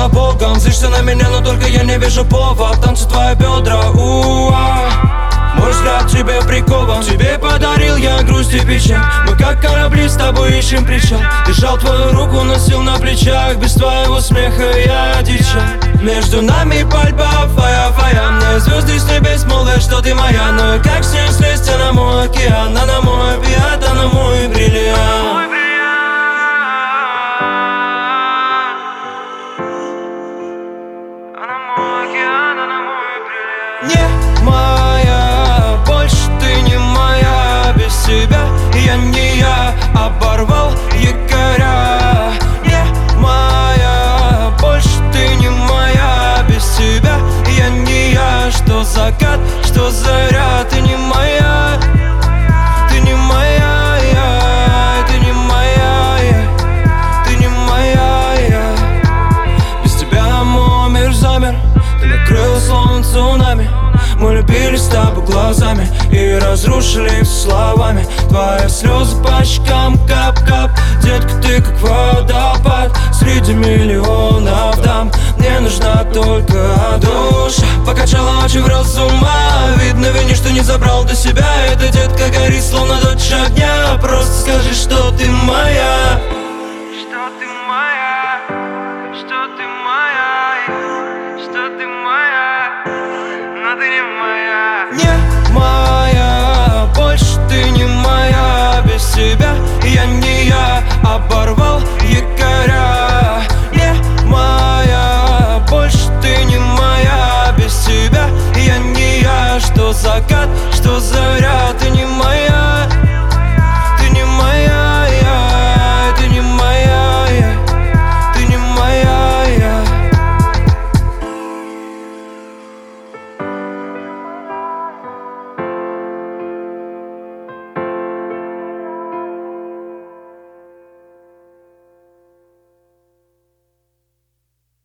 на Богом. Злишься на меня, но только я не вижу повод. Танцы твои бедра, мой взгляд тебе прикован. Тебе подарил я грусть и печаль. Мы как корабли с тобой ищем причал. Держал твою руку, носил на плечах. Без твоего смеха я одичал. Между нами пальба, фая. Мне звезды с небес молвят, что ты моя. Но как с ней слезть на мой океан? Она мой опиат, она мой бриллиант. Не моя, больше ты не моя. Без тебя я не я, оборвал якоря. Не моя, больше ты не моя. Без тебя я не я. Что закат, что заря. Ты не моя, ты не моя, ты не моя, ты не моя. Без тебя мой мир замер. Ты накрыл словно цунами. Мы любили с тобой глазами и разрушили словами. Твои слезы по щекам, кап-кап. Детка, ты как водопад среди миллионов дам. Мне нужна только душа. Покачала очи в разума. Видно, вини, что не забрал до себя. Эта детка горит, словно дочь огня. Просто скажи, что ты моя.